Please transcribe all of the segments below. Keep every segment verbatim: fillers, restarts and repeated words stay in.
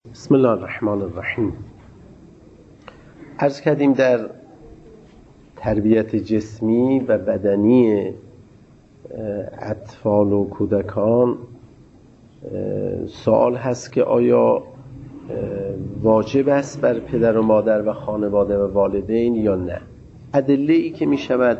بسم الله الرحمن الرحیم. عرض کردیم در تربیت جسمی و بدنی اطفال و کودکان سوال هست که آیا واجب است بر پدر و مادر و خانواده و والدین یا نه. ادله‌ای که می شود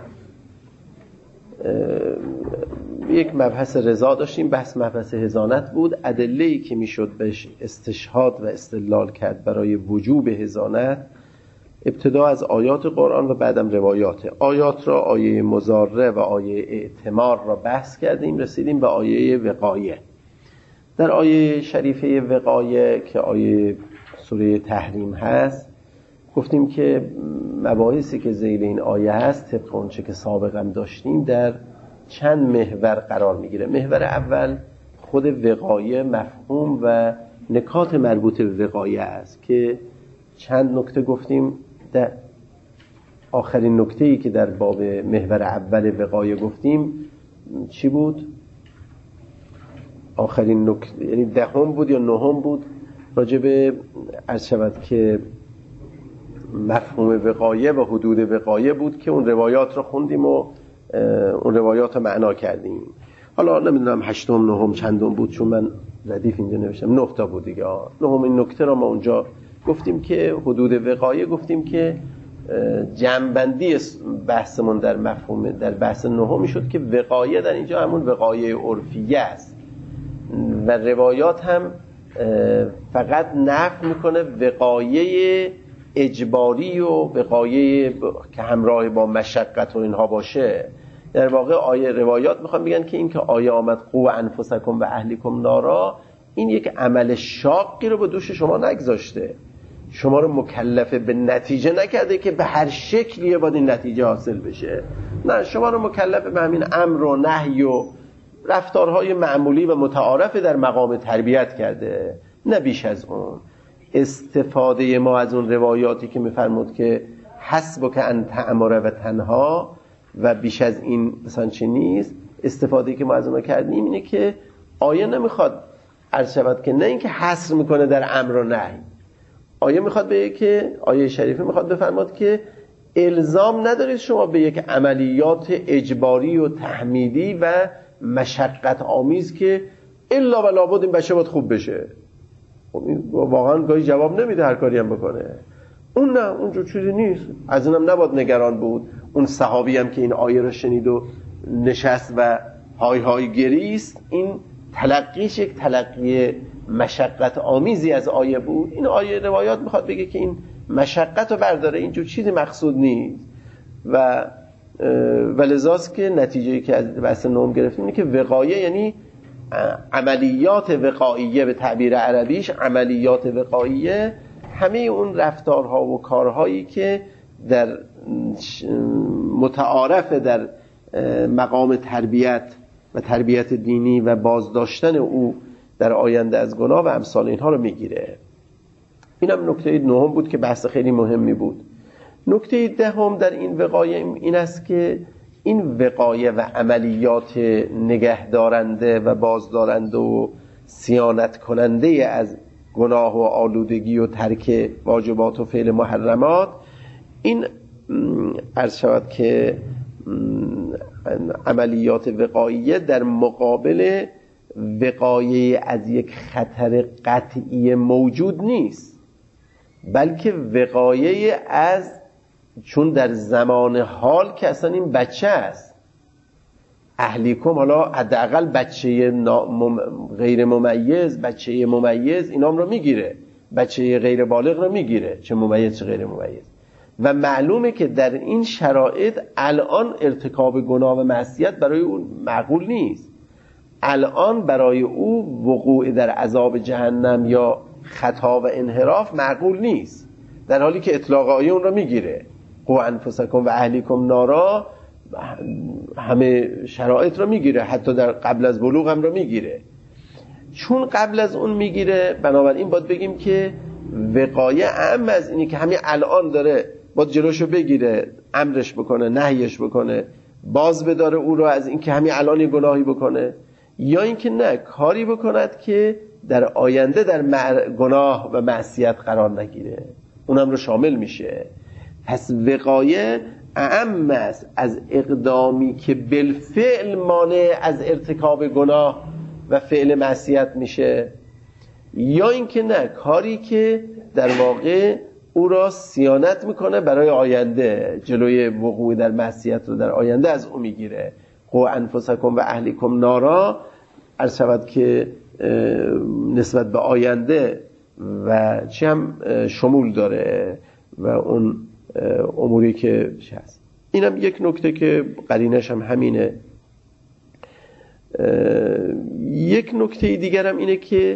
یک مبحث رضا داشتیم، بحث مبحث حضانت بود. ادله‌ای که میشد بهش استشهاد و استدلال کرد برای وجوب حضانت ابتدا از آیات قرآن و بعدم روایات. آیات را آیه مضاره و آیه اعتمار را بحث کردیم، رسیدیم به آیه وقایه. در آیه شریفه وقایه که آیه سوره تحریم هست گفتیم که مباحثی که ذیل این آیه هست طبق اونچه که سابقا داشتیم در چند محور قرار میگیره. محور اول خود وقایه، مفهوم و نکات مربوط به وقایه است که چند نکته گفتیم. در آخرین نکته‌ای که در باب محور اول وقایه گفتیم چی بود؟ آخرین نکته یعنی دهم بود یا نهم بود، راجع به عرض شود که مفهوم وقایه و حدود وقایه بود که اون روایات رو خوندیم و اون روایات رو معنا کردیم. حالا نمیدونم هشتم نهم چندم بود، چون من ردیف اینجا نوشتم نه تا بود دیگه. نهم این نکته رو ما اونجا گفتیم که حدود وقایه، گفتیم که جمع‌بندی بحثمون در مفهوم در بحث نهم شد که وقایه در اینجا همون وقایه عرفیه است و روایات هم فقط نفی میکنه وقایه اجباری و وقایه که همراه با مشقت و اینها باشه. در واقع آیه روایات میخوان بگن که این که آیه آمد قو انفسکم و اهلیکم نارا، این یک عمل شاقی رو به دوش شما نگذاشته، شما رو مکلف به نتیجه نکرده که به هر شکلیه باید این نتیجه حاصل بشه. نه، شما رو مکلف به همین امر و نهی و رفتارهای معمولی و متعارف در مقام تربیت کرده، نه بیش از اون. استفاده ما از اون روایاتی که میفرمود که حسبک ان تأمر و تنها و بیش از این مثلا چه نیست، استفاده که ما از اونها کردیم اینه که آیه نمیخواد عرض شود که نه اینکه حصر میکنه در امر و نهی، آیه میخواد بگه که آیه شریفه میخواد بفرماد که الزام ندارید شما به یک عملیات اجباری و تحمیدی و مشقت آمیز که الا و لابد این بچه باید خوب بشه. خب این واقعا گاهی جواب نمیده هر کاری هم بکنه. اون نه، اونجور چیزی نیست. از اینم نباید نگران بود. اون صحابی هم که این آیه رو شنید و نشست و های های گریست، این تلقیش یک تلقی مشقت آمیزی از آیه بود. این آیه روایات میخواد بگه که این مشقت رو برداره، اینجور چیزی مقصود نیست. و ولذاست که نتیجه‌ای که از بحث نهم گرفتیم اینه که وقایه یعنی عملیات وقاییه، به تعبیر عربیش عملیات وقاییه همه اون رفتارها و کارهایی که در متعارف در مقام تربیت و تربیت دینی و بازداشتن او در آینده از گناه و امثال اینها رو میگیره. اینم نکته نهم بود که بحث خیلی مهمی بود. نکته دهم در این وقایه این است که این وقایه و عملیات نگهدارنده و بازدارنده و صیانت کننده از گناه و آلودگی و ترک واجبات و فعل محرمات، این عرض شود که عملیات وقاییه در مقابل وقایه از یک خطر قطعی موجود نیست، بلکه وقایه از، چون در زمان حال که اصلا این بچه است، اهلیکم، حالا حداقل بچه غیر ممیز، بچه ممیز اینام رو میگیره، بچه غیر بالغ رو میگیره، چه ممیز چه غیر ممیز. و معلومه که در این شرایط الان ارتکاب گناه و معصیت برای اون معقول نیست، الان برای او وقوع در عذاب جهنم یا خطا و انحراف معقول نیست، در حالی که اطلاق آیه اون رو میگیره. قو انفسکم و اهلیکم نارا همه شرایط رو میگیره، حتی در قبل از بلوغ هم رو میگیره. چون قبل از اون میگیره، بنابراین باید بگیم که وقایه اهم از اینی که همین الان داره باید جلوشو بگیره، امرش بکنه، نهیش بکنه، باز بداره او رو از اینکه همین الان یه گناهی بکنه، یا اینکه نه، کاری بکند که در آینده در مع... گناه و معصیت قرار نگیره، اونم رو شامل میشه. پس وقایه اعم است از اقدامی که بالفعل مانع از ارتکاب گناه و فعل معصیت میشه، یا اینکه نه، کاری که در واقع او را صیانت میکنه برای آینده، جلوی وقوع در معصیت رو در آینده از او میگیره. قو انفسکم و اهلیکم نارا، عرض شود که نسبت به آینده و چی هم شمول داره و اون اموری که هست. اینم یک نکته که قرینش هم همینه. یک نکته دیگر هم اینه که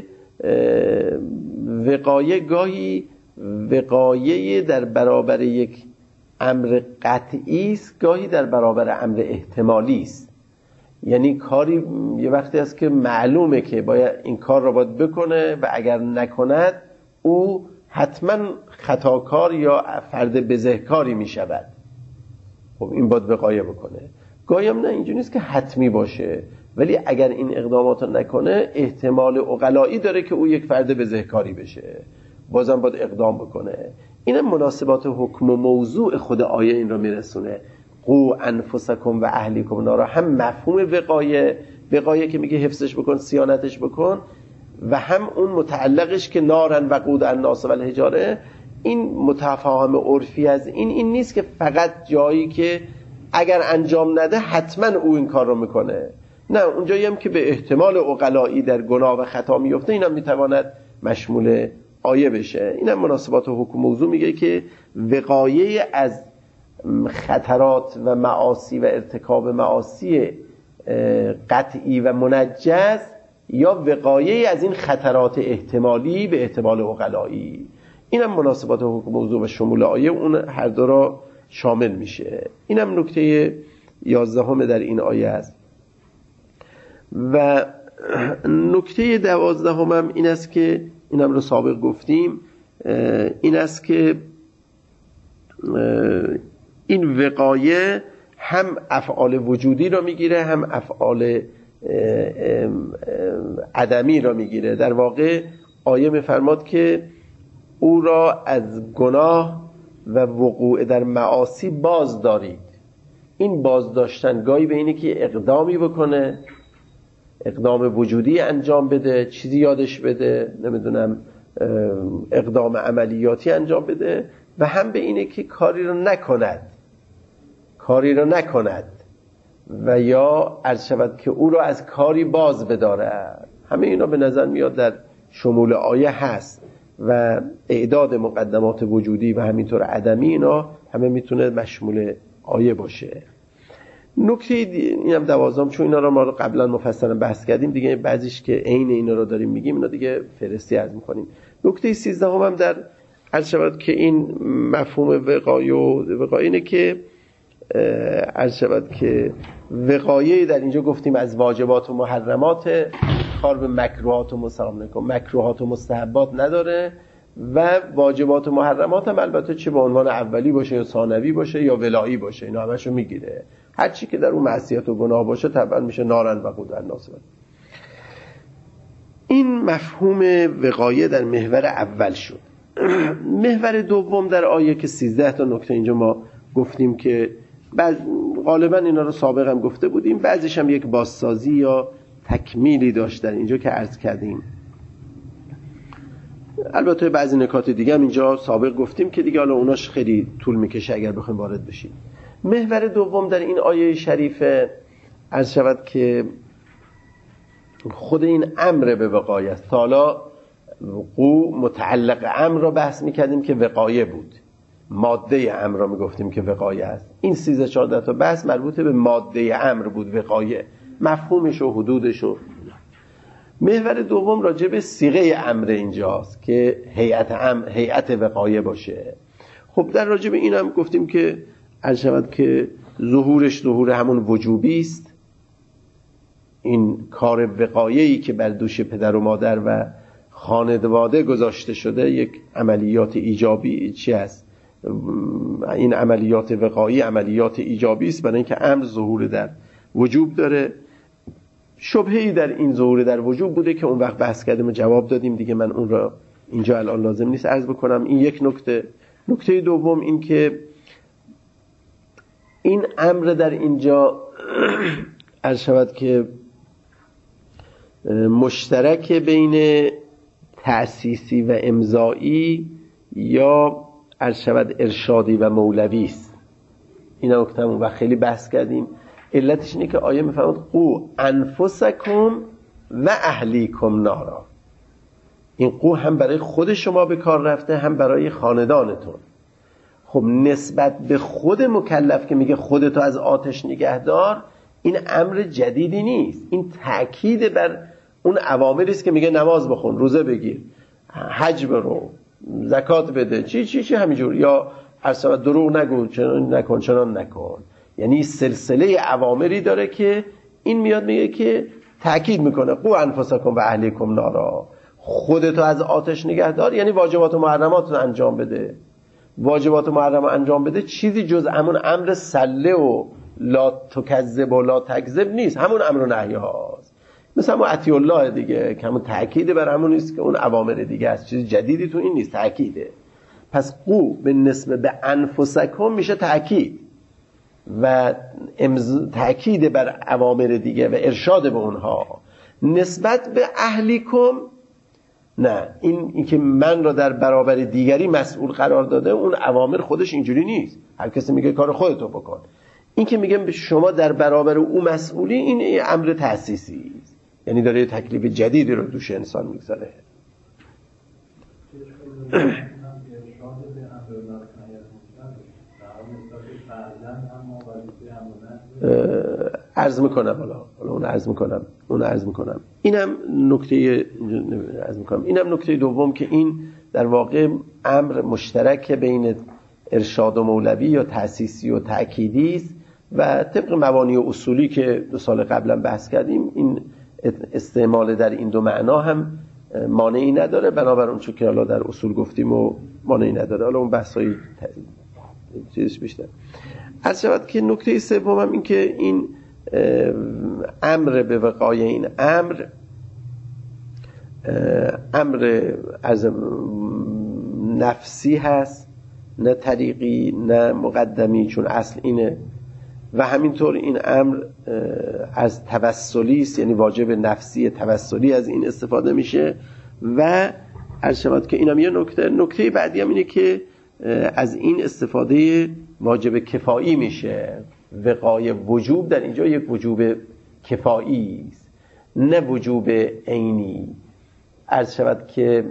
وقایه گاهی وقایه در برابر یک امر قطعی است، گاهی در برابر امر احتمالی است. یعنی کاری یه وقتی است که معلومه که باید این کار را باید بکنه و اگر نکند او حتما خطاکار یا فرد بزهکاری می شود. خب این باید وقایه بکنه. گاهی هم نه، اینجوری نیست که حتمی باشه، ولی اگر این اقدامات رو نکنه احتمال عقلایی داره که او یک فرد بزهکاری بشه، بازم باید اقدام بکنه. اینم مناسبات حکم و موضوع خود آیه این رو میرسونه. قو انفسکم و اهلیکم نارا، هم مفهوم وقایه، وقایه که میگه حفظش بکن، صیانتش بکن، و هم اون متعلقش که نارن وقود الناس و الحجاره. این متفاهم عرفی از این این نیست که فقط جایی که اگر انجام نده حتما او این کار رو میکنه، نه، اونجایی هم که به احتمال عقلایی در گناه و خطا میفته اینم میتواند مشمول آیه بشه. اینم مناسبات حکم موضوع میگه که وقایه از خطرات و معاصی و ارتکاب معاصی قطعی و منجز، یا وقایه از این خطرات احتمالی به احتمال عقلایی. اینم مناسبات حکم موضوع و شمول آیه اون هر دو را شامل میشه. اینم نکته یازدهم در این آیه است. و نکته دوازدهم هم این است که اینم رو سابق گفتیم، این است که این وقایه هم افعال وجودی را میگیره هم افعال عدمی را میگیره. در واقع آیه میفرماد که او را از گناه و وقوع در معاصی باز دارید. این باز داشتن گاهی به اینه که اقدامی بکنه، اقدام وجودی انجام بده، چیزی یادش بده، نمیدونم اقدام عملیاتی انجام بده، و هم به اینه که کاری رو نکند کاری رو نکند و یا عرض شود که او را از کاری باز بداره. همه اینا به نظر میاد در شمول آیه هست و اعداد مقدمات وجودی و همینطور عدمی، اینا همه میتونه مشمول آیه باشه. نکته اینم دوازدهم، چون اینا رو ما قبلا مفصلا بحث کردیم دیگه، بعضیش که عین اینا رو داریم میگیم، اینا دیگه فرستی عرض میکنیم. نکته سیزدهم هم در عرض شود که این مفهوم وقایه و وقایه اینه که عرض شود که وقایه در اینجا گفتیم از واجبات و محرمات، کار به مکروهات و مسلام نکن، مکروهات و مستحبات نداره، و واجبات و محرمات هم البته چه به عنوان اولی باشه یا ثانوی باشه یا ولایی باشه، اینا همشو میگیره. هر چی که در اون معصیت و گناه باشه طبعا میشه نارن و قود الناس. این مفهوم وقایه در محور اول شد. محور دوم در آیه که سیزده تا نکته اینجا ما گفتیم که بعض غالبا اینا رو سابق هم گفته بودیم، بعضیش هم یک بازسازی یا تکمیلی داشت در اینجا که عرض کردیم. البته بعضی نکات دیگه هم اینجا سابق گفتیم که دیگه حالا اوناش خیلی طول میکشه اگر بخوایم وارد بشیم. محور دوم در این آیه شریفه عرض شود که خود این امر به وقایه است. حالا وقوع متعلق امر را بحث میکردیم که وقایه بود، ماده امر را میگفتیم که وقایه است. این سیزده چهارده تا بحث مربوط به ماده امر بود، وقایه، مفهومش و حدودش. و محور دوم راجع به صیغه امر اینجاست که هیئت امر، هیئت وقایه باشه. خب در راجع به اینم گفتیم که عرض شود که ظهورش ظهور همون وجوبی است. این کار وقایه‌ای که بر دوش پدر و مادر و خانواده گذاشته شده یک عملیات ایجابی چی است؟ این عملیات وقایعی عملیات ایجابی است، برای اینکه امر ظهور در وجوب داره. شبهه‌ای در این ظهور در وجوب بوده که اون وقت بحث کردیم و جواب دادیم دیگه، من اون را اینجا الان لازم نیست عرض بکنم. این یک نکته. نکته دوم این که این امر در اینجا عرض شود که مشترک بین تأسیسی و امضایی یا عرض شود ارشادی و مولوی است. این نکته اون وقت خیلی بحث کردیم. علتش اینه که آیه میفرماد قو انفسکم و اهلیکم نارا. این قو هم برای خود شما به کار رفته، هم برای خاندانتون. خب نسبت به خود مکلف که میگه خودتو از آتش نگهدار، این امر جدیدی نیست، این تأکید بر اون اوامری است که میگه نماز بخون، روزه بگیر، حج برو، زکات بده، چی چی چی همینجور، یا اصلا دروغ نگو، چنان نکن چنان نکن. یعنی سلسله اوامری داره که این میاد میگه که تأکید میکنه قو انفسکم و اهلیکم نارا، خودتو از آتش نگهدار، یعنی واجبات و محرمات رو انجام بده. واجبات و محرمات انجام بده چیزی جز همون امر سله و لا تکذب و لا تکذب نیست، همون امر و نهی هاست. مثل همون اطیع الله دیگه که همون تأکید بر همون نیست که اون اوامر دیگه است، چیز جدیدی تو این نیست، تأکیده. پس قو به نسبت به انفسکم میشه تأکید و تأکید بر اوامر دیگه و ارشاد به اونها. نسبت به اهلیکم نه، این, این که من را در برابر دیگری مسئول قرار داده، اون اوامر خودش اینجوری نیست، هر کسی میگه کار خودتو بکن. این که میگم شما در برابر او مسئولی، این امر تأسیسی است، یعنی داره یه تکلیف جدیدی رو دوش انسان میگذاره. عرض میکنم حالا حالا اون عرض میکنم اون عرض میکنم اینم نکته عرض میکنم اینم نکته دوم که این در واقع امر مشترک بین ارشاد و مولوی یا تأسیسی و تأکیدی است و طبق مبانی و اصولی که دو سال قبلا بحث کردیم، این استعمال در این دو معنا هم مانعی نداره، بنابر اون چون که حالا در اصول گفتیم و مانعی نداره. حالا اون بحثای چیزش بیشتر. عرض شود که نکته سوم هم این که این امر به وقای این امر امر از نفسی هست، نه طریقی نه مقدمی، چون اصل اینه، و همینطور این امر از توسلی است، یعنی واجب نفسی توسلی از این استفاده میشه. و عرض شود که اینم یه نکته. نکته بعدی هم اینه که از این استفاده واجب کفایی میشه. وقای وجوب در اینجا یک وجوب کفایی است، نه وجوب عینی. عرض شود که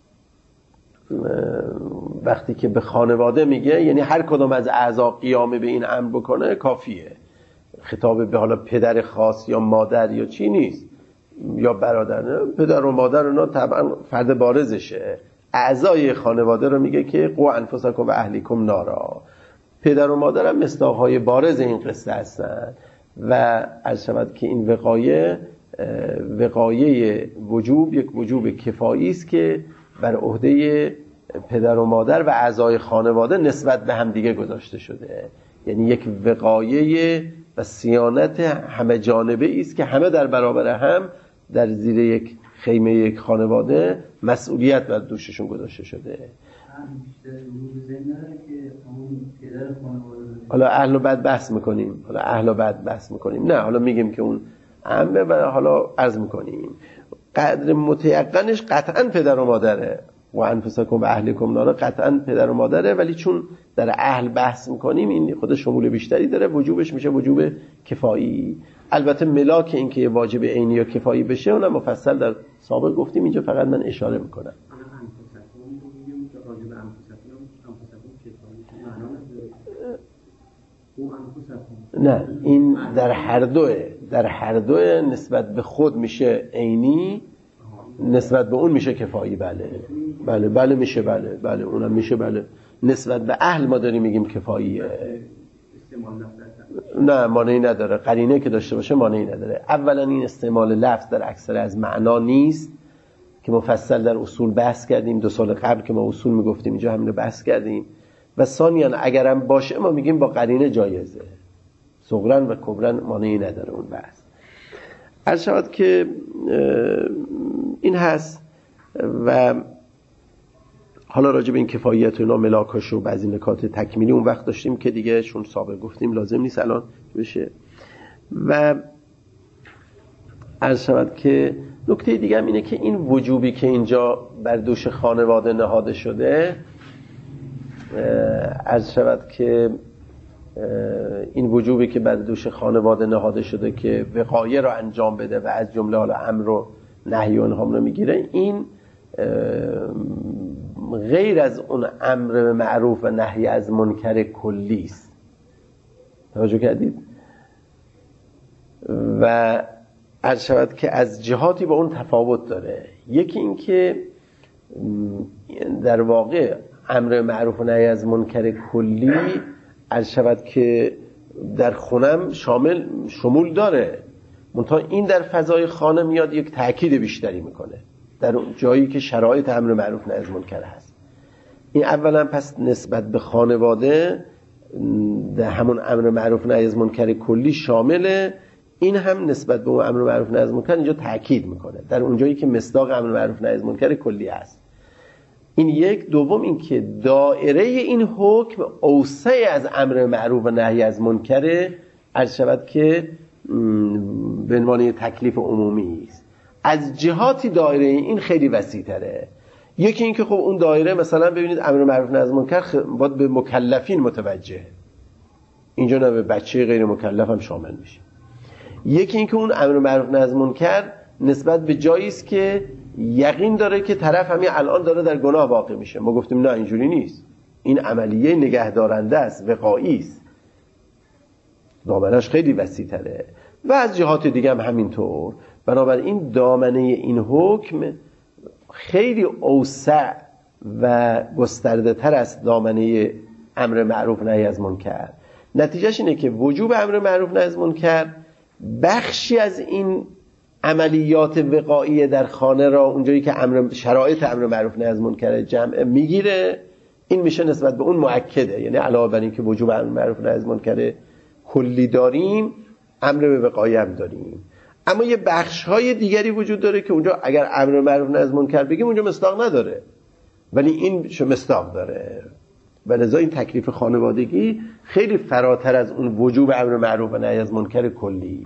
وقتی که به خانواده میگه، یعنی هر کدام از اعضا قیام به این امر بکنه کافیه. خطاب به حالا پدر خاص یا مادر یا چی نیست، یا برادر، نه پدر و مادر اونا طبعا فرد بارزشه. اعضای خانواده رو میگه که قو انفسکم و اهلیکم نارا. پدر و مادر هم مصداق‌های بارز این قصه هستن و عرض شود که این وقایه وقایه وجوب یک وجوب کفایی است که بر عهده پدر و مادر و اعضای خانواده نسبت به هم دیگه گذاشته شده. یعنی یک وقایه و صیانت همه جانبه است که همه در برابر هم در زیر یک خیمه یک خانواده مسئولیت بر دوششون گذاشته شده. حالا اهل و بد بحث میکنیم حالا اهل و بد بحث میکنیم نه حالا میگیم که اون عمه و حالا عرض میکنیم قدر متیقنش قطعا پدر و مادره و انفسکم و اهلیکم نارا، قطعا پدر و مادره، ولی چون در اهل بحث میکنیم این خود شمول بیشتری داره، وجوبش میشه وجوب کفایی. البته ملاک این که واجب عینی یا کفایی بشه اونم مفصل در سابق گفتیم، اینجا فقط من اشاره میکنم. نه این در هر دوه در هر دوه نسبت به خود میشه عینی، نسبت به اون میشه کفایی. بله بله بله میشه، بله بله اونم میشه، بله نسبت به اهل ما داریم میگیم کفاییه. نه مانعی نداره، قرینه که داشته باشه مانعی نداره. اولا این استعمال لفظ در اکثر از معنا نیست که مفصل در اصول بحث کردیم، دو سال قبل که ما اصول میگفتیم اینجا همین رو بحث کردیم. و ثانیاً اگرم باشه ما میگیم با قرینه جایزه، صغرن و کبرن مانعی نداره اون بحث. عرض شود که این هست. و حالا راجع به این کفایت و اینا ملاکاش و بعضی نکات تکمیلی اون وقت داشتیم که دیگه چون سابق گفتیم لازم نیست الان بشه. و عرض شود که نکته دیگه هم اینه که این وجوبی که اینجا بر دوش خانواده نهاده شده، عرض شود که این وجوبی که بر دوش خانواده نهاده شده که وقایه را انجام بده و از جمله حالا امر و نهی و اینها رو میگیره، این غیر از اون امر معروف و نهی از منکر کلی است. توجه کردید؟ و عرض شود که از جهاتی با اون تفاوت داره. یکی این که در واقع امر معروف و نهی از منکر کلی عرض شود که در خونم شامل شمول داره، منتها این در فضای خانه میاد یک تأکید بیشتری میکنه در جایی که شرایط امر معروف نهی از منکر هست. این اولا پس نسبت به خانواده در همون امر معروف نهی از منکر کلی شامله، این هم نسبت به اون امر معروف نهی از منکر اینجا تأکید میکنه در اون جایی که مصداق امر معروف نهی از منکر کلی هست. این یک. دوم این که دایره این حکم اوسع از امر معروف و نهی از منکر عرض شود که به عنوان تکلیف عمومی است. از جهاتی دایره این خیلی وسیع تره. یکی این که خب اون دایره مثلا ببینید امر معروف نهی از منکر باید به مکلفین متوجه، اینجا نه به بچه غیر مکلف هم شامل میشه. یکی این که اون امر معروف نهی از منکر نسبت به جایی است که یقین داره که طرف همین الان داره در گناه واقع میشه. ما گفتیم نه اینجوری نیست، این عملیه نگهدارنده است، وقایی است، دامنش خیلی وسیع تره. و از جهات دیگه هم همینطور. بنابراین دامنه این حکم خیلی اوسع و گسترده تر است دامنه امر معروف نهی از منکر. نتیجهش اینه که وجوب امر معروف نهی از منکر بخشی از این عملیات وقاییه در خانه را اونجایی که امر شرایط امر معروف نهی از منکر جمع میگیره، این میشه نسبت به اون مؤکده. یعنی علاوه بر این که وجوب امر معروف نهی از منکر کلی داریم، امر به وقایه هم داریم. اما یه بخش‌های دیگری وجود داره که اونجا اگر امر معروف نهی از منکر بگیم اونجا مصداق نداره، ولی این چه مصداق داره. و لذا این تکلیف خانوادگی خیلی فراتر از اون وجوب امر معروف و نهی از منکر کلی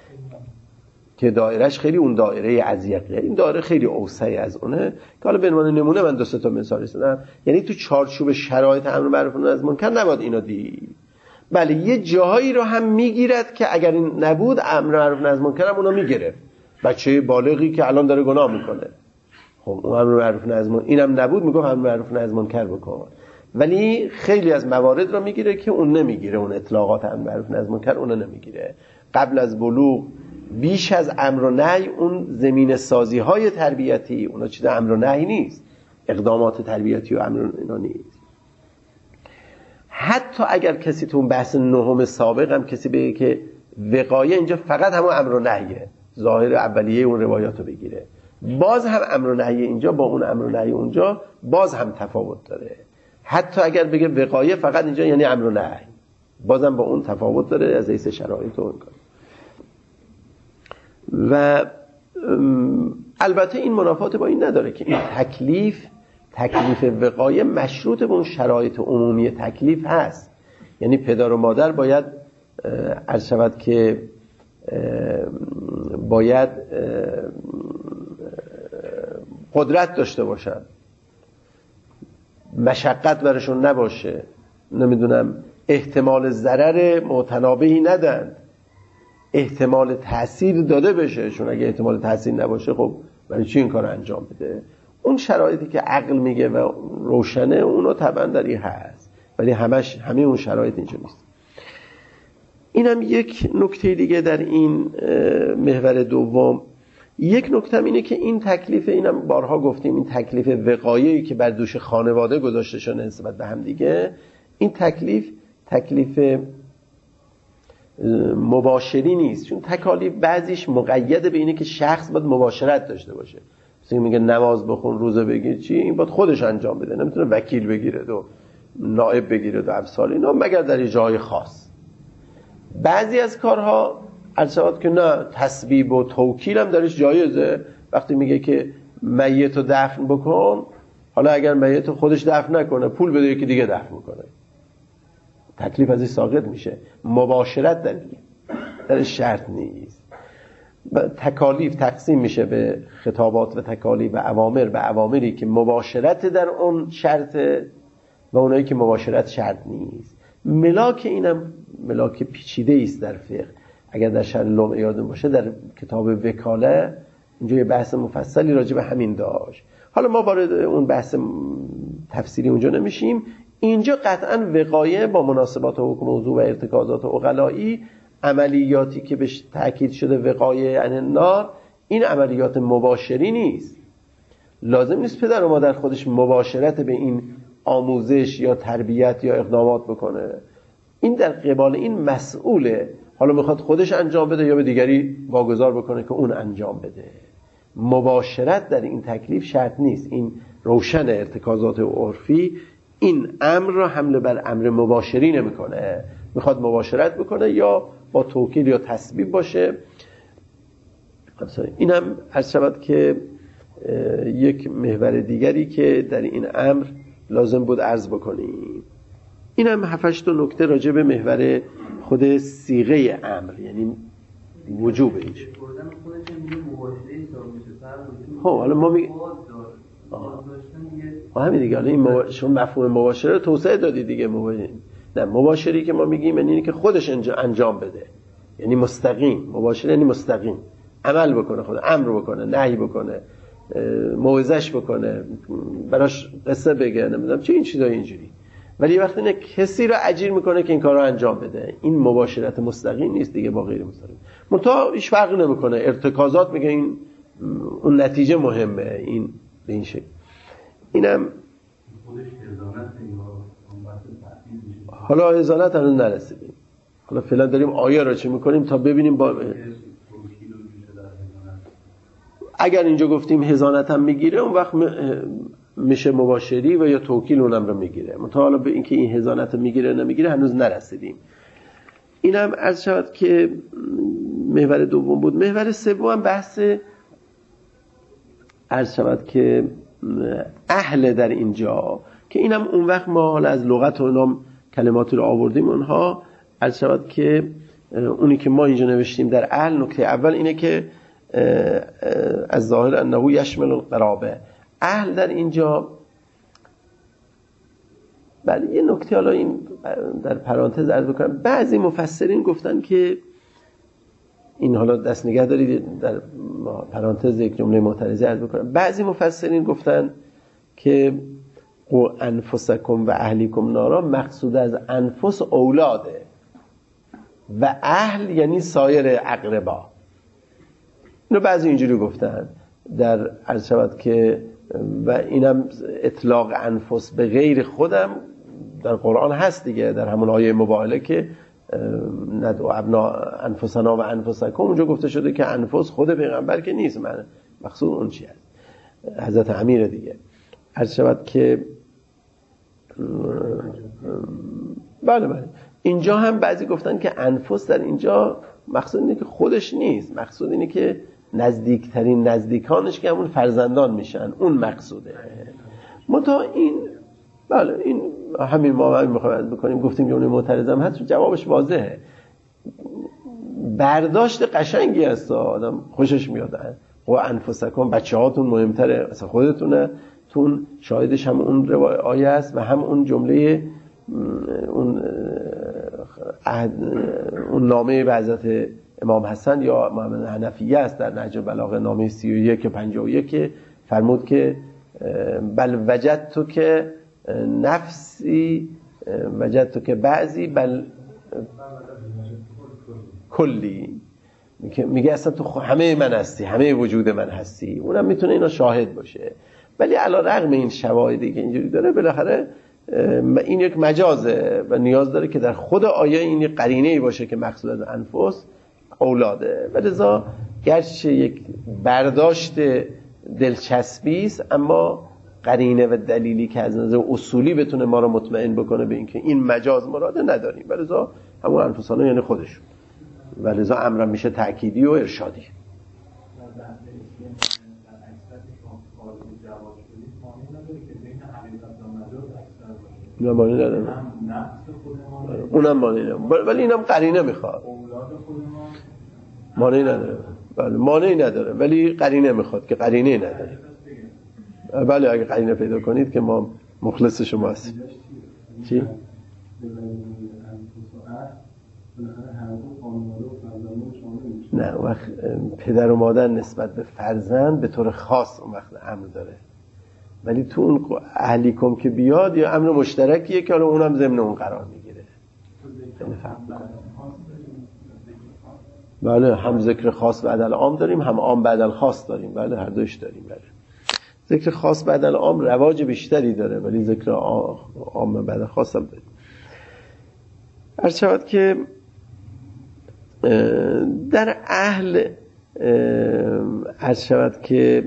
که دایرهش خیلی اون دایره عزیقه، این دایره خیلی اوسعی از اونه که حالا به عنوان نمونه من دو سه تا مثال زدم. یعنی تو چارچوب شرایط امر معروف و نهی از منکر نباید اینو دید. بله یه جاهایی رو هم میگیرد که اگر این نبود امر معروف نهی از منکر هم اونو میگرفت. بچه بالغی که الان داره گناه میکنه، خب اون امر معروف نهی از منکر اینم نبود، میگه امر معروف نهی از منکر بکن. ولی خیلی از موارد رو میگیره که اون نمیگیره، اون اطلاقات امر معروف نهی از منکر اونو نمیگیره. قبل از بلوغ بیش از امر و نهی اون زمین سازی های تربیتی، اونا چیز امر و نهی نیست، اقدامات تربیتی و امر و اینا نیست. حتی اگر کسی تو اون بحث نهم سابق هم کسی بگه که وقایه اینجا فقط همون امر و نهیه، ظاهر اولیه اون روایات رو بگیره، باز هم امر و نهی اینجا با اون امر و نهی اونجا باز هم تفاوت داره. حتی اگر بگه وقایه فقط اینجا یعنی امر و نهی، باز هم با اون تفاوت داره از حیث شرایط و اینکار. و البته این منافات با این نداره که این تکلیف تکلیف وقایه مشروط به اون شرایط عمومی تکلیف هست. یعنی پدر و مادر باید عرض شود که باید قدرت داشته باشن، مشقت برشون نباشه، نمیدونم احتمال ضرر متنابهی ندن، احتمال تأثیر داده بشه، چون اگه احتمال تأثیر نباشه خب برای چی این کار انجام بده؟ اون شرایطی که عقل میگه و روشنه اونو طبعا در این هست، ولی همش همه اون شرایط اینجا نیست. اینم یک نکته دیگه در این محور دوم. یک نکته اینه که این تکلیف، اینم بارها گفتیم، این تکلیف وقایعی که بر دوش خانواده گذاشته شده نسبت به هم دیگه، این تکلیف تکلیف مباشری نیست، چون تکالیف بعضیش مقیده به اینه که شخص باید مباشرت داشته باشه. مثلا میگه نماز بخون، روزه بگیر، چی این باید خودش انجام بده، نمیتونه وکیل بگیره و نائب بگیره و امثال اینا، مگر در جای خاص. بعضی از کارها البته که نه، تسبیب و توکیل هم درش جایزه. وقتی میگه که میت رو دفن بکن، حالا اگر میت خودش دفن نکنه پول بده یکی دیگه دفن کنه، تکلیف ازش ساقط میشه. مباشرت در در شرط نیست. تکالیف تقسیم میشه به خطابات و تکالیف و اوامر و اوامری که مباشرت در اون شرطه و اونایی که مباشرت شرط نیست. ملاک اینم ملاک پیچیده است در فقه. اگر در شرح لمع یادون باشه در کتاب وکاله اینجا یه بحث مفصلی راجع به همین داشت. حالا ما وارد اون بحث تفصیلی اونجا نمیشیم. اینجا قطعا وقایع با مناسبات حکم موضوع و ارتکازات عقلایی، عملیاتی که بهش تأکید شده وقایع عن النار، این عملیات مباشری نیست. لازم نیست پدر و مادر خودش مباشرت به این آموزش یا تربیت یا اقدامات بکنه. این در قبال این مسئوله. حالا میخواد خودش انجام بده یا به دیگری واگذار بکنه که اون انجام بده. مباشرت در این تکلیف شرط نیست. این روشن ارتکازات عرفی این امر را حمله بر امر مباشری نمیکنه. میخواد مباشرت بکنه یا با توکیل یا تسبیب باشه. اینم عرض شود که یک محور دیگری که در این امر لازم بود عرض بکنیم. اینم هفت تا نکته راجع به محور خود صیغه امر، یعنی وجوب ایش. خب حالا ما می ما همین دیگه، حالا این مبا... شما مفهوم مباشره رو توسعه دادی دیگه. مباشر نه، مباشری که ما میگیم یعنی اینه که خودش انجام بده، یعنی مستقیم. مباشر یعنی مستقیم عمل بکنه، خود امر بکنه، نهی بکنه، موعظه‌اش بکنه، براش قصه بگه، نمیدونم چه این چیزای اینجوری. ولی وقتی نه کسی رو اجیر میکنه که این کار رو انجام بده، این مباشرت مستقیم نیست دیگه با غیر مستقیم. منتها هیچ فرقی نمیکنه. ارتکازات میگه این اون نتیجه مهمه، این به این شکل. اینم حالا هزانت هنوز نرسیدیم. حالا فعلا داریم آیه را چه میکنیم تا ببینیم با اگر اینجا گفتیم هزانت هم میگیره اون وقت میشه مباشری و یا توکیل اونم رو میگیره. منتها حالا به اینکه این هزانت میگیره نمیگیره هنوز نرسیدیم. اینم عرض شود که محور دوم بود. محور سوم بحث عرض شود که اهل در اینجا، که اینم اون وقت ما حالا از لغت و نام کلماتی رو آوردیم اونها. عرض شود که اونی که ما اینجا نوشتیم در اهل، نکته اول اینه که از ظاهر انه یشمل القرابه. اهل در اینجا، بله یه نکته حالا این در پرانتز عرض بکنم، بعضی مفسرین گفتن که این، حالا دست نگه دارید در پرانتز یک جمله معترضه عرض بکنم، بعضی مفسرین گفتن که قو انفسکم و اهلیکم نارا مقصود از انفس اولاده و اهل یعنی سایر اقربا. اینو بعضی اینجوری گفتن در عرض شود که و اینم اطلاق انفس به غیر خودم در قرآن هست دیگه، در همون آیه مباهله که ندعو ابنا انفسنا و انفسکم اونجا گفته شده که انفس خود پیغمبر که نیست، من مقصود اون چی هست، حضرت امیر دیگه. عرض شود که بله بله اینجا هم بعضی گفتن که انفس در اینجا مقصود اینه که خودش نیست، مقصود اینه که نزدیکترین نزدیکانش که همون فرزندان میشن، اون مقصوده. منتها این بله این همین ما هم میخوایم بکنیم، گفتیم جمله معترضم هست، جوابش واضحه. برداشت قشنگی هست، آدم خوشش میاد. و انفسکم، بچه هاتون مهمتره اصلا خودتونه. تون شاهدش هم اون روایت آیه است و هم اون جمله اون اون نامه به حضرت امام حسن یا محمد حنفیه است در نهج البلاغه، نامه سی و یک پنجاه و یک که فرمود که بل وجدت که نفسی وجدت که بعضی بل کلی، میگه اصلا تو همه من هستی، همه وجود من هستی. اونم میتونه اینا شاهد باشه، ولی علی رغم این شواهدی که اینجوری داره بالاخره این یک مجازه و نیاز داره که در خود آیه این قرینه‌ای باشه که مقصود از انفس اولاده. ولذا گرچه یک برداشت دلچسبی است، اما قرینه و دلیلی که از نظر اصولی بتونه ما رو مطمئن بکنه به اینکه این مجاز مراده نداریم. ولذا همون انفسانه یعنی خودشون. و لذا امر میشه تأکیدی و ارشادی. نه معنی نداره، اونم معنی نداره، ولی اینم قرینه میخواد. معنی نداره، بله معنی نداره ولی قرینه میخواد که قرینه نداره. بله اگه قرینه پیدا کنید که ما مخلص شما هستیم. چی؟ نه وقت پدر و مادر نسبت به فرزند به طور خاص اون وقت امر داره، ولی تو اون اهلیکم که بیاد یا امر مشترکیه که حالا اونم ضمن اون قرار میگیره. خیلی فرق میکنه. بله هم ذکر خاص بعد العام داریم، هم عام بعد الخاص داریم. بله هر دوش داریم. بله ذکر خاص بعد العام رواج بیشتری داره، ولی ذکر عام بعد الخاص هم داریم. عرض شود که در اهل عرض شود که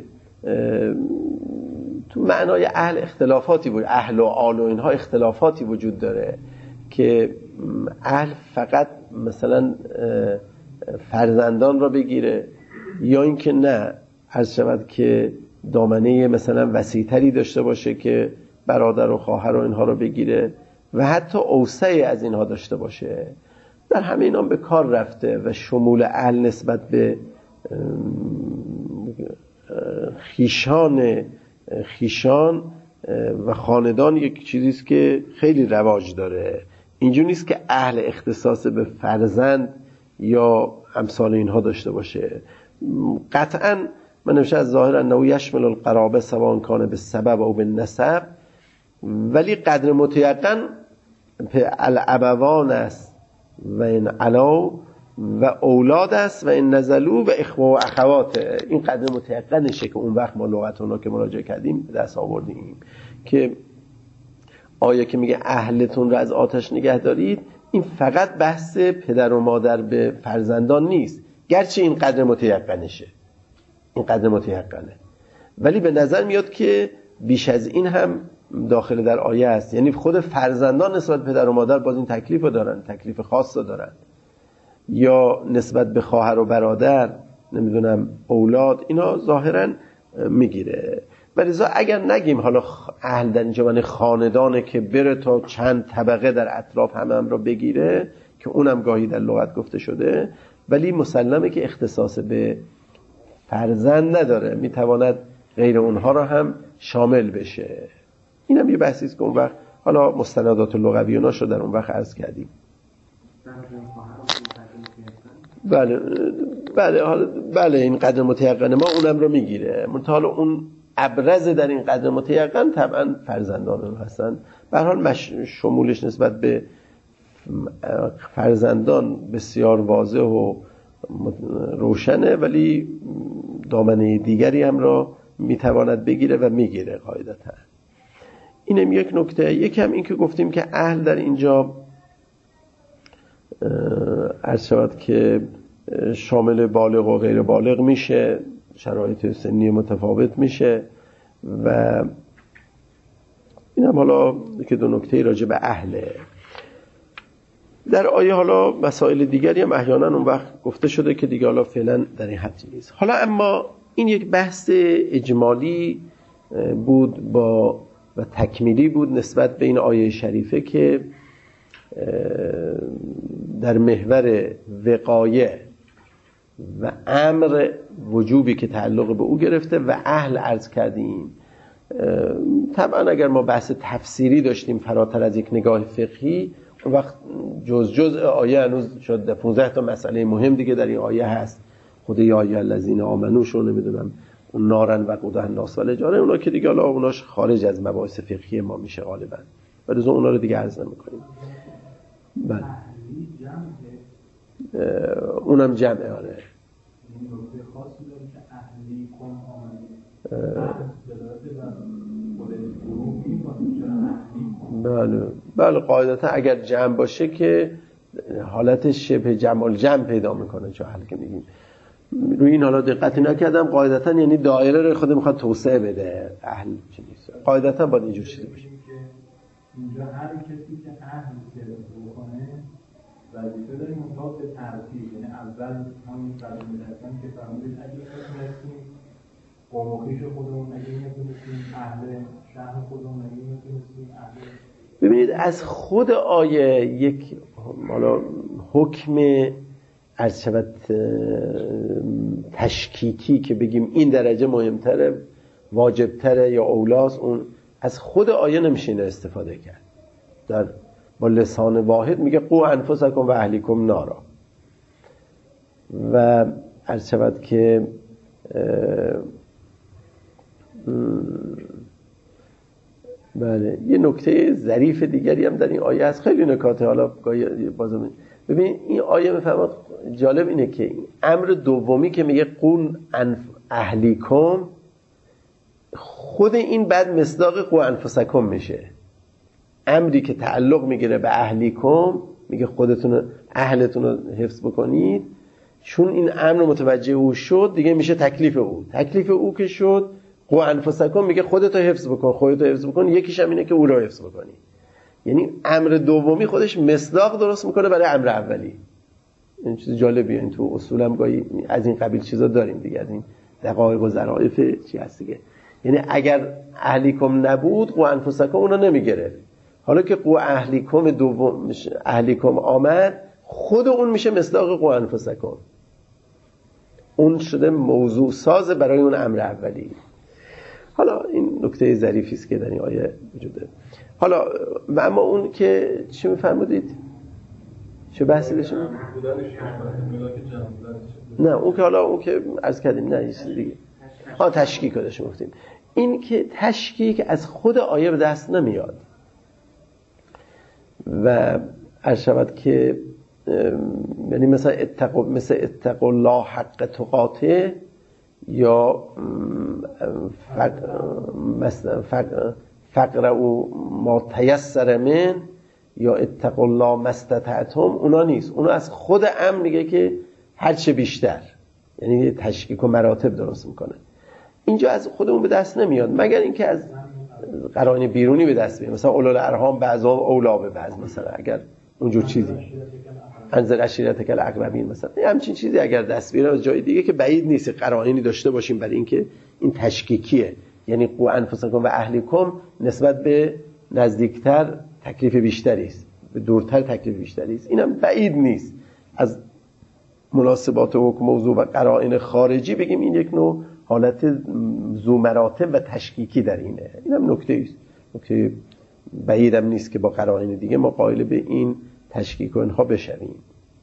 تو معنای اهل اختلافاتی بود، اهل و آل و اینها اختلافاتی وجود داره که اهل فقط مثلا فرزندان را بگیره یا اینکه نه عرض شود که دامنه مثلا وسیع‌تری داشته باشه که برادر و خواهر و اینها رو بگیره و حتی اوسعی از اینها داشته باشه. در همه اینا به کار رفته و شمول اهل نسبت به خیشان خیشان و خاندان یک چیزیست که خیلی رواج داره. اینجور نیست که اهل اختصاص به فرزند یا امثال اینها داشته باشه. قطعاً من نمیشه از ظاهر انه یشمل القرابه سواء کان به سبب او به نسب، ولی قدر متیقن الابوان است و این علاو و اولاد است و این نزلو و اخوه و اخوات. این قدر متیقنشه که اون وقت ما لغتون که مراجعه کردیم دست آوردیم که آیه که میگه اهلتون رو از آتش نگه دارید، این فقط بحث پدر و مادر به فرزندان نیست، گرچه این قدر متیقنشه، این قدر متیقنه، ولی به نظر میاد که بیش از این هم داخل در آیه است. یعنی خود فرزندان نسبت پدر و مادر باز این تکلیف رو دارن، تکلیف خاص رو دارن، یا نسبت به خواهر و برادر نمیدونم اولاد، اینا ظاهرا میگیره. ولی اگر نگیم حالا اهل در اینجا من خاندانه که بره تا چند طبقه در اطراف هم هم رو بگیره که اونم گاهی در لغت گفته شده، ولی مسلمه که اختصاص به فرزند نداره، میتواند غیر اونها رو هم شامل بشه. اینم یه بحثی است که اون وقت حالا مستندات لغویوناش رو در اون وقت عرض کردیم. بله بله حالا بله این قدر متیقن ما اونم رو میگیره، منتها اون ابرز در این قدر متیقن طبعا فرزندان هستن. به هر حال شمولش نسبت به فرزندان بسیار واضح و روشنه، ولی دامنه دیگری هم را میتواند بگیره و میگیره قاعدتا. اینم یک نکته. یکم این که گفتیم که اهل در اینجا عرض شود که شامل بالغ و غیر بالغ میشه، شرایط سنی متفاوت میشه و اینم حالا که دو نکته راجع به اهله. در آیه حالا مسائل دیگری هم احیانا اون وقت گفته شده که دیگه حالا فعلا در این حد نیست. حالا اما این یک بحث اجمالی بود با و تکمیلی بود نسبت به این آیه شریفه که در محور وقایه و امر وجوبی که تعلق به او گرفته و اهل عرض کردیم. طبعا اگر ما بحث تفسیری داشتیم فراتر از یک نگاه فقهی، اون وقت جز جز آیه هنوز شد پانزده تا مسئله مهم دیگه در این آیه هست. خود یا آیه الذین آمنو شو نمیدونم اون نارن و قودها الناس والحجاره، اونا که دیگه حالا اوناش خارج از مباحث فقهی ما میشه غالبا، ولی اونا رو دیگه عرض نمی‌کنیم. بله اونم جمعه. آره بله بله قاعدتا اگر جمع باشه که حالت شبه جمع الجمع پیدا میکنه، چون حل که میگیم روی این حالا دقتی نکردم، قاعدتا یعنی دایره رو خود میخواد توسعه بده. اهل چی نیست، قاعدتا باید اینجور چیزی باشه. اینجا هر کسی که اهل بکنه وظیفه داریم اونها به ترتیب، یعنی اول همون قدم می‌رسیم که فرمودید اگه می‌تونستیم قوم و خویش خودمون، اگه می‌تونستیم اهل شهر خودمون، اگه می‌تونستیم اهل. ببینید از خود آیه یک حالا حکم عرض شود تشکیکی که بگیم این درجه مهمتره، واجبتره یا اولاست، اون از خود آیه نمیشه اینو استفاده کرد. در با لسان واحد میگه قو انفسکم و اهلیکم نارا، و عرض شود که بله یه نکته ظریف دیگری هم در این آیه هست، خیلی نکاته حالا بازم ببین این آیه میفهمد جالب اینه که این امر دومی که میگه قون اهلیکم، خود این بعد مصداق قو انفسکم میشه. امری که تعلق میگیره به اهلیکم، میگه خودتون اهلتون رو حفظ بکنید، چون این امر متوجه او شد دیگه میشه تکلیف او. تکلیف او که شد قو انفسکم میگه خودتو حفظ بکن، خودتو حفظ بکن، یکیش هم اینه که او رو حفظ بکنی. یعنی امر دومی خودش مصداق درست میکنه برای امر اولی. این چیز جالبیه، این تو اصول هم گاهی از این قبیل چیزا داریم دیگه، از این دقایق و ظرافت چی هست دیگه. یعنی اگر اهلیکم نبود قو انفسکم اونو نمیگرفت، حالا که قو اهلیکم دوم اهلیکم آمد، خود اون میشه مصداق قو انفسکم، اون شده موضوع ساز برای اون امر اولی. حالا این نکته ظریفی است که در این آیه وجوده. حالا و اما اون که چی میفرمودید؟ چه بحثی داشتیم؟ نه اون که حالا اون که عرض کردیم نه چیز دیگه. ها تشکیک داشتیم گفتیم. این که تشکیک از خود آیه به دست نمیاد و عرض شود که یعنی مثلا اتقوا مثل اتقوا الله حق تقاته یا مثلا فقر او ما تیسر من یا اتقوا الله ما استطعتم، اونا نیست. اونا از خود امر میگه که هر چه بیشتر، یعنی تشکیک و مراتب درست میکنه. اینجا از خودمون به دست نمیاد مگر اینکه از قرائن بیرونی به دست بیاد، مثلا اولو الارحام بعضهم اولی به بعض، مثلا اگر اونجور چیزی انذر عشیرتک الاقربین مثلا همچین چیزی اگر دست بیاره از جای دیگه که بعید نیست قرائنی داشته باشیم برای اینکه این تشکیکیه، یعنی قو انفسکم و اهلیکم نسبت به نزدیکتر تکلیف بیشتری است، به دورتر تکلیف بیشتری است. اینم بعید نیست از مناسبات حکم موضوع و قرائن خارجی بگیم این یک نوع حالت ذو مراتب و تشکیکی در اینه. اینم نکته است، نکته بعیدم نیست که با قرائن دیگه ما قائل به این تشکیک و اینها بشویم.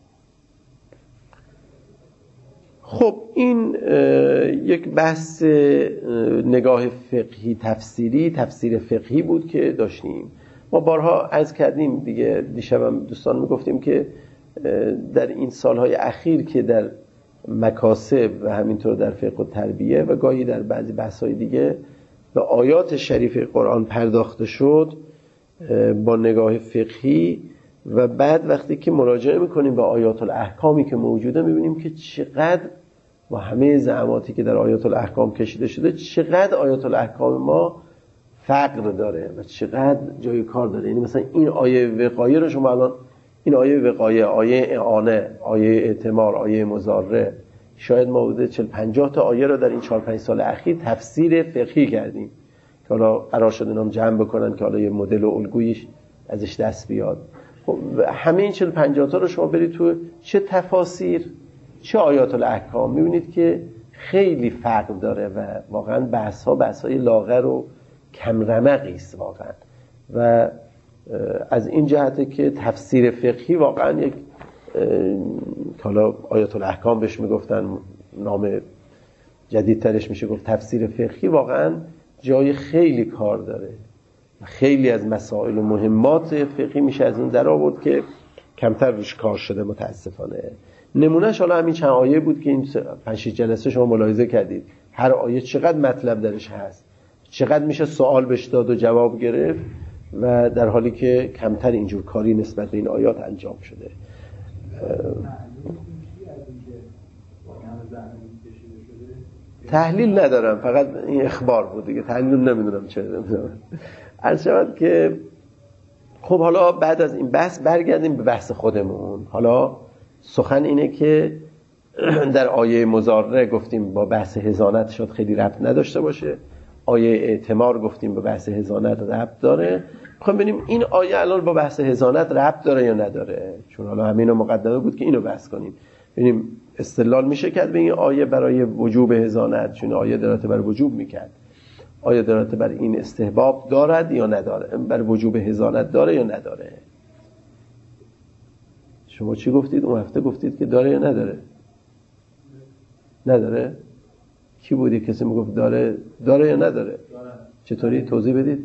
خب این یک بحث نگاه فقهی تفسیری تفسیر فقهی بود که داشتیم. ما بارها عرض کردیم دیگه، دیشبم دوستان میگفتیم که در این سالهای اخیر که در مکاسب و همینطور در فقه و تربیه و گاهی در بعضی بحث‌های دیگه به آیات شریف قرآن پرداخته شد با نگاه فقهی، و بعد وقتی که مراجعه میکنیم به آیات الاحکامی که موجوده میبینیم که چقدر با همه زعماتی که در آیات الاحکام کشیده شده چقدر آیات الاحکام ما فقر داره و چقدر جای کار داره. یعنی مثلا این آیه وقایه رو شما الان این آیه وقایه، آیه اعانه، آیه اعتمار، آیه مضاره، شاید ما بوده چهل پنجاه تا آیه رو در این چهار پنج سال اخیر تفسیر فقهی کردیم که حالا قرار شد اینام جمع بکنن که حالا یه مدل و الگویش ازش دست بیاد. خب همه این چهل پنجاه تا رو شما برید تو چه تفاسیر چه آیات الاحکام میبینید که خیلی فرق داره و واقعا بحث ها بحث های لاغر و کم رمقی است واقعا. و از این جهته که تفسیر فقهی واقعا یک حالا آیات الاحکام بهش میگفتن، نام جدیدترش میشه گفت تفسیر فقهی، واقعا جای خیلی کار داره. خیلی از مسائل و مهمات فقهی میشه از اون در آورد که کمتر روش کار شده متاسفانه. نمونهش حالا همین چند آیه بود که این پنج شش جلسه شما ملاحظه کردید هر آیه چقدر مطلب درش هست، چقدر میشه سوال بهش داد و جواب گرفت، و در حالی که کمتر اینجور کاری نسبت به این آیات انجام شده. تحلیل ندارم، فقط این اخبار بود دیگه، تحلیل نمیدونم چه نمیدونم. عرض شود که خب حالا بعد از این بحث برگردیم به بحث خودمون. حالا سخن اینه که در آیه مضارع گفتیم با بحث حضانت شد خیلی ربط نداشته باشه، آیه اعتمار گفتیم با بحث حضانت ربط داره. میخوام ببینیم این آیه الان با بحث حضانت ربط داره یا نداره، چون حالا همینو مقدمه بود که اینو بحث کنیم. ببینیم استدلال میشه کرد به این آیه برای وجوب حضانت، چون آیه دلالت بر وجوب میکرد. آیا دلالت بر این استحباب دارد یا نداره، بر وجوب حضانت داره یا نداره؟ شما چی گفتید اون هفته؟ گفتید که داره یا نداره؟ نداره؟ کی بودی کسی میگفت داره؟ داره یا نداره؟ داره. چطوری توضیح بدید؟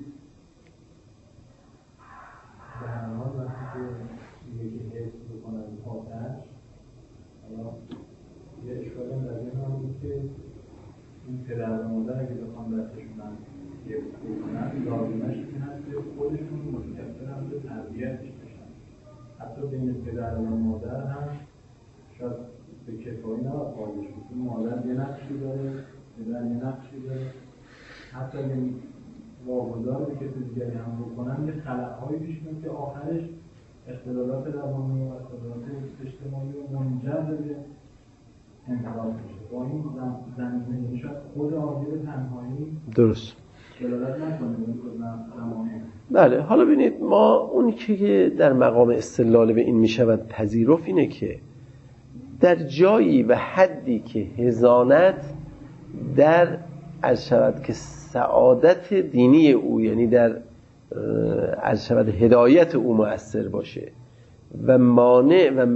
این پدر و مادر اگه بخوام بچه‌شون هم حفظ بکنن لازمش این هست که خودشون متکفل هم به تربیتش بشن. حتی بین پدر و مادر هم شاید به کفایی نباید قایلش بود. مادر یه نقشی داره، پدر یه نقشی داره. حتی اگه واگذار به کسی دیگری هم بکنن یه خلأهایی پیش میاد که آخرش اختلالات روانی و اختلالات اجتماعی رو منجر به انحراف میشه. با این زمینه یعنی شاید خود آیه تنهایی درست دلالت نکنه به این زمانه. بله. حالا ببینید ما اون که در مقام استدلال به این میشود پذیرفت اینه که در جایی و حدی که حضانت در عرض شود که سعادت دینی او، یعنی در عرض شود هدایت او مؤثر باشه و مانع و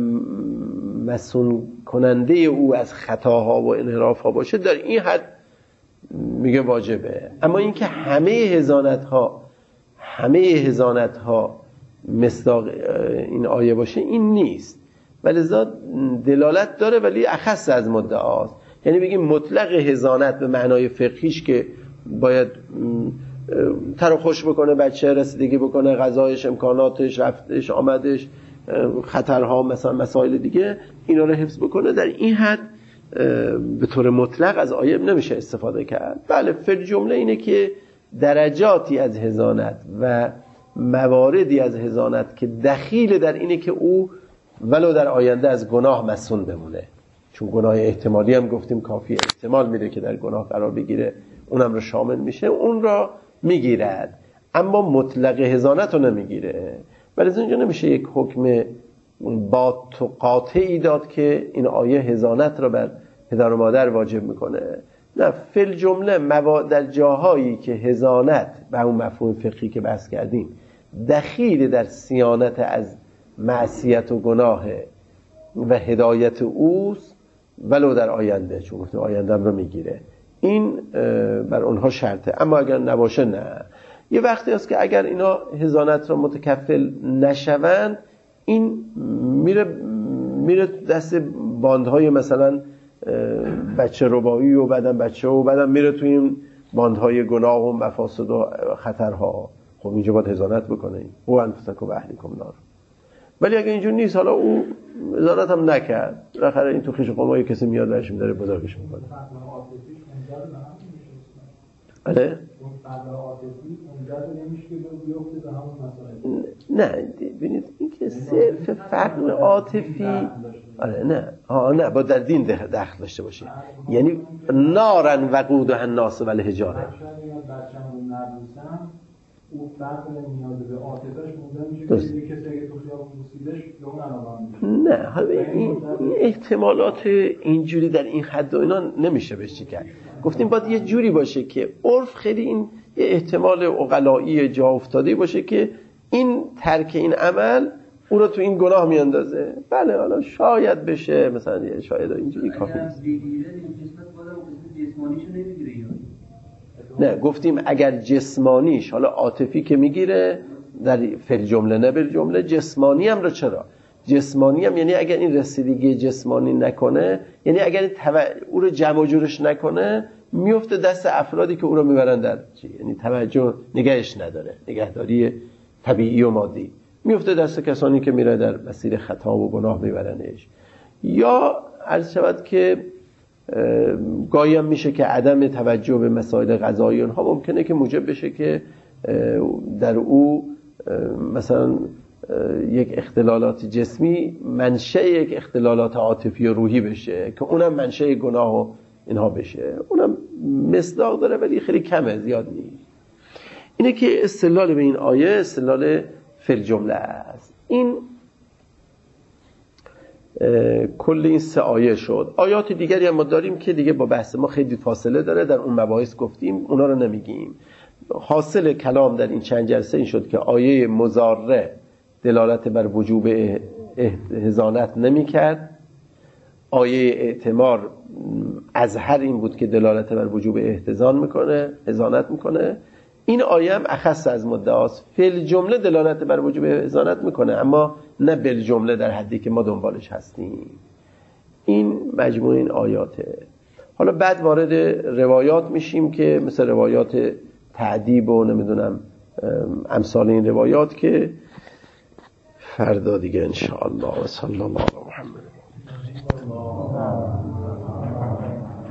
مسون کننده او از خطاها و انحرافها باشه، در این حد میگه واجبه. اما اینکه همه حضانت ها همه حضانت ها مصداق این آیه باشه این نیست، ولذا دلالت داره ولی اخص از مدعاست. یعنی بگیم مطلق حضانت به معنای فقهیش که باید تر و خوش بکنه، بچه رسیدگی بکنه، غذایش، امکاناتش، رفتش، آمدش، خطرها، مثلا مسائل دیگه، اینا رو حفظ بکنه، در این حد به طور مطلق از آیه نمیشه استفاده کرد. بله فل جمله اینه که درجاتی از حضانت و مواردی از حضانت که دخیل در اینه که او ولو در آینده از گناه مسون بمونه، چون گناه احتمالی هم گفتیم کافی احتمال میده که در گناه قرار بگیره، اونم رو شامل میشه، اون را میگیرد، اما مطلق حضانت رو نمیگیره. ولی از اینجا نمیشه یک حکم با قاطعی داد که این آیه حضانت را بر پدر و مادر واجب میکنه. نه، فل جمله موا... در جاهایی که حضانت به اون مفهوم فقهی که بحث کردیم دخیل در صیانت از معصیت و گناه و هدایت اوست، ولو در آینده، چون گفتیم آینده هم رو میگیره، این بر اونها شرطه. اما اگر نباشه نه. یه وقتی هست که اگر اینا حضانت را متکفل نشوند، این میره میره دست باندهای مثلا بچه ربایی و بعدم بچه و بعدم میره توی این باندهای گناه و مفاسد و خطرها. خب اینجا باید حضانت بکنه این او انفسکم و اهلیکم نار. ولی اگه اینجور نیست، حالا او حضانت هم نکرد، بالاخره این تو خیش قومای کسی میاد درش میداره بزرگش میکنه. آره؟ نه ببینید این که صرف فقر عاطفی، آره نه ها نه با در دین دخل داشته باشه، یعنی نارن وقودها الناس والحجاره. او فرق نیاز به عاطفه‌اش مونده میشه که یه کسی اگه تو خیابون بوسیدش به اون علاقه میشه. نه حالا این, این احتمالات اینجوری در این حد و اینا نمیشه بهش کرد. گفتیم باید یه جوری باشه که عرف خیلی این یه احتمال عقلایی جا افتاده باشه که این ترک این عمل او رو تو این گناه میاندازه. بله حالا شاید بشه، مثلا یه شاید اینجوری کافی نیست. نه گفتیم اگر جسمانیش، حالا عاطفی که میگیره در فعل جمله نه بر جمله، جسمانی هم رو چرا؟ جسمانی هم یعنی اگر این رسیدگی جسمانی نکنه، یعنی اگر تو... او رو جمع و جورش نکنه، میفته دست افرادی که او رو میبرن در چی؟ یعنی توجه نگهش نداره، نگهداری طبیعی و مادی، میفته دست کسانی که میره در مسیر خطا و گناه میبرنش. یا عرض شود که گاهی هم میشه که عدم توجه به مسائل قضایی اونها ممکنه که موجب بشه که در او مثلا یک اختلالات جسمی منشأ یک اختلالات عاطفی و روحی بشه که اونم منشأ گناه و اینها بشه، اونم مصداق داره ولی خیلی کمه، زیاد نیست. اینه که استدلال به این آیه استدلال فی الجمله است. این کل این سه آیه شد. آیات دیگری هم ما داریم که دیگه با بحث ما خیلی فاصله داره، در اون مباحث گفتیم، اونا رو نمیگیم. حاصل کلام در این چند جلسه این شد که آیه مضاره دلالت بر وجوب احتضانت نمی کرد، آیه اعتمار ازهر این بود که دلالت بر وجوب احتضان میکنه، احتضانت میکنه. این آیه هم اخص از مدعاست، فی الجمله دلالت بر وجوب احتضانت میکنه، اما نه بالجمله در حدی که ما دنبالش هستیم. این مجموع این آیاته. حالا بعد وارد روایات میشیم که مثل روایات تعدیب و نمیدونم امثال این روایات که فردا دیگه انشاءالله. و صلی الله علی محمد.